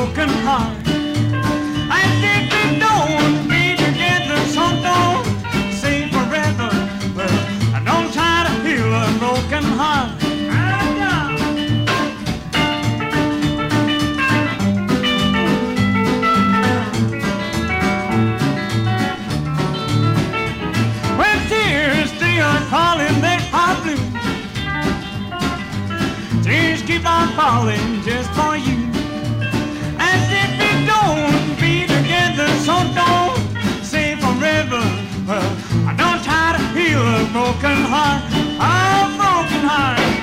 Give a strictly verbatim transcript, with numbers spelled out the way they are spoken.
broken heart. And if we don't be together, so don't say forever. Well, I don't try to heal a broken heart. When tears they are falling, they are blue. Tears keep on falling just for you. And if we don't be together, so don't say forever. Well, I don't try to heal a broken heart, a broken heart.